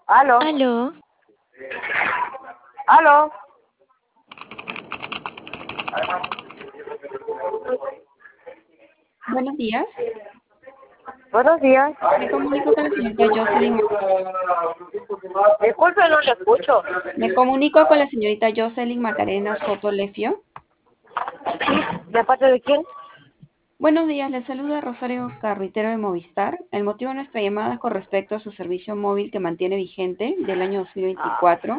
Aló, Aló, aló. Buenos días. Buenos días. Me comunico con la señorita Jocelyn. Disculpe, no le escucho. Me comunico con la señorita Jocelyn Macarena Soto Lefio. ¿De parte de quién? Buenos días, le saluda Rosario Carritero de Movistar. El motivo de nuestra llamada es con respecto a su servicio móvil que mantiene vigente del año 2024.